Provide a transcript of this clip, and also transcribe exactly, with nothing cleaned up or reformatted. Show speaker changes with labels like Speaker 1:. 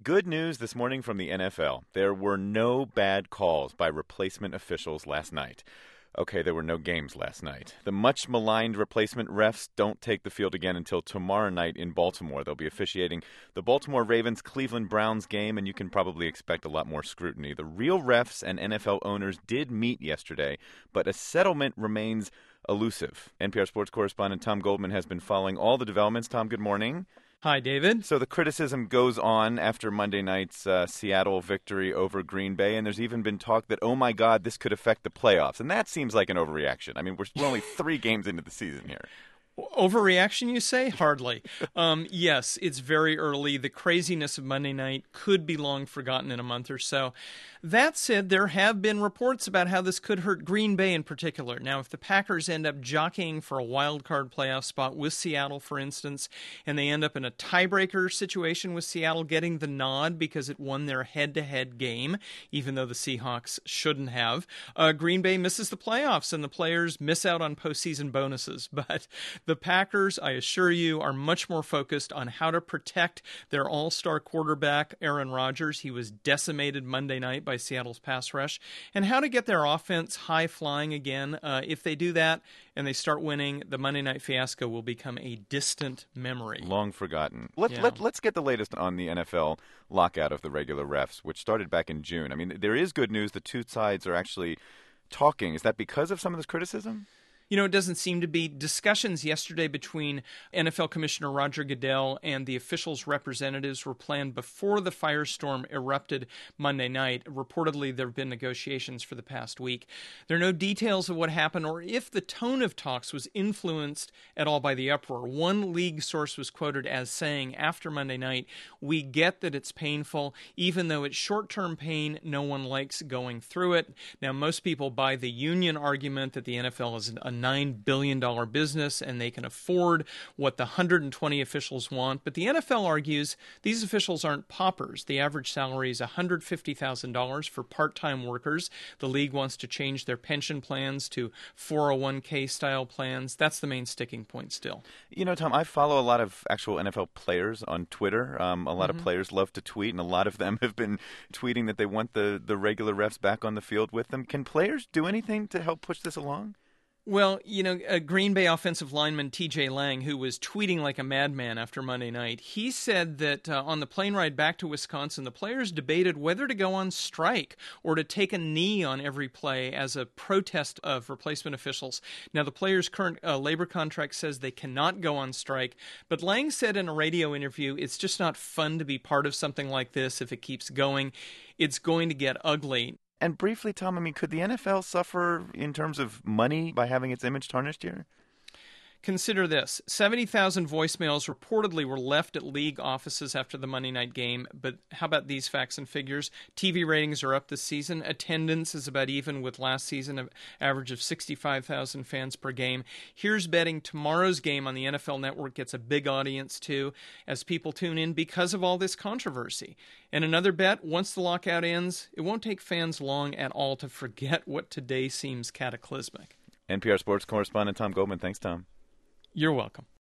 Speaker 1: Good news this morning from the N F L. There were no bad calls by replacement officials last night. Okay, there were no games last night. The much maligned replacement refs don't take the field again until tomorrow night in Baltimore. They'll be officiating the Baltimore Ravens-Cleveland Browns game, and you can probably expect a lot more scrutiny. The real refs and N F L owners did meet yesterday, but a settlement remains elusive. N P R Sports correspondent Tom Goldman has been following all the developments. Tom, good morning.
Speaker 2: Hi, David.
Speaker 1: So the criticism goes on after Monday night's uh, Seattle victory over Green Bay, and there's even been talk that, oh my God, this could affect the playoffs. And that seems like an overreaction. I mean, we're, we're only three games into the season here.
Speaker 2: Overreaction, you say? Hardly. Um, yes, it's very early. The craziness of Monday night could be long forgotten in a month or so. That said, there have been reports about how this could hurt Green Bay in particular. Now, if the Packers end up jockeying for a wild card playoff spot with Seattle, for instance, and they end up in a tiebreaker situation with Seattle getting the nod because it won their head-to-head game, even though the Seahawks shouldn't have, uh, Green Bay misses the playoffs and the players miss out on postseason bonuses. But the Packers, I assure you, are much more focused on how to protect their all-star quarterback, Aaron Rodgers. He was decimated Monday night by Seattle's pass rush, and how to get their offense high-flying again. Uh, if they do that and they start winning, the Monday night fiasco will become a distant memory.
Speaker 1: Long forgotten. Let,
Speaker 2: yeah.
Speaker 1: let, let's get the latest on the N F L lockout of the regular refs, which started back in June. I mean, there is good news. The two sides are actually talking. Is that because of some of this criticism?
Speaker 2: You know, it doesn't seem to be. Discussions yesterday between N F L Commissioner Roger Goodell and the officials' representatives were planned before the firestorm erupted Monday night. Reportedly, there have been negotiations for the past week. There are no details of what happened or if the tone of talks was influenced at all by the uproar. One league source was quoted as saying after Monday night, "We get that it's painful. Even though it's short-term pain, no one likes going through it." Now, most people buy the union argument that the N F L is a nine billion dollars business and they can afford what the one hundred twenty officials want. But the N F L argues these officials aren't paupers. The average salary is one hundred fifty thousand dollars for part-time workers. The league wants to change their pension plans to four oh one k style plans. That's the main sticking point still.
Speaker 1: You know, Tom, I follow a lot of actual N F L players on Twitter. Um, a lot mm-hmm. of players love to tweet, and a lot of them have been tweeting that they want the, the regular refs back on the field with them. Can players do anything to help push this along?
Speaker 2: Well, you know, a Green Bay offensive lineman T J Lang, who was tweeting like a madman after Monday night, he said that uh, on the plane ride back to Wisconsin, the players debated whether to go on strike or to take a knee on every play as a protest of replacement officials. Now, the players' current uh, labor contract says they cannot go on strike, but Lang said in a radio interview, it's just not fun to be part of something like this if it keeps going. It's going to get ugly.
Speaker 1: And briefly, Tom, I mean, could the N F L suffer in terms of money by having its image tarnished here?
Speaker 2: Consider this. seventy thousand voicemails reportedly were left at league offices after the Monday night game. But how about these facts and figures? T V ratings are up this season. Attendance is about even with last season, an average of sixty-five thousand fans per game. Here's betting tomorrow's game on the N F L Network gets a big audience, too, as people tune in because of all this controversy. And another bet, once the lockout ends, it won't take fans long at all to forget what today seems cataclysmic.
Speaker 1: N P R Sports correspondent Tom Goldman. Thanks, Tom.
Speaker 2: You're welcome.